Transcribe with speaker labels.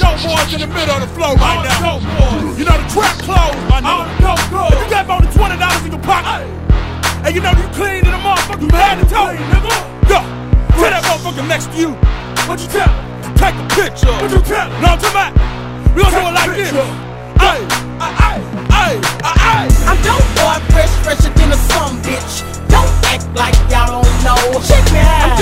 Speaker 1: dope boys in the middle of the floor right now. You know the trap closed, my nigga. If you got more than $20 in your pocket, and you know you clean in the motherfucker, you had to talk, nigga. Yo, tell that motherfucker next to you. What you tell? Take a picture. What you tell? Know what I'm talking about? We gon' do it like this.
Speaker 2: I'm dope boy, fresher than a some bitch. Don't act like y'all don't know. Check me out.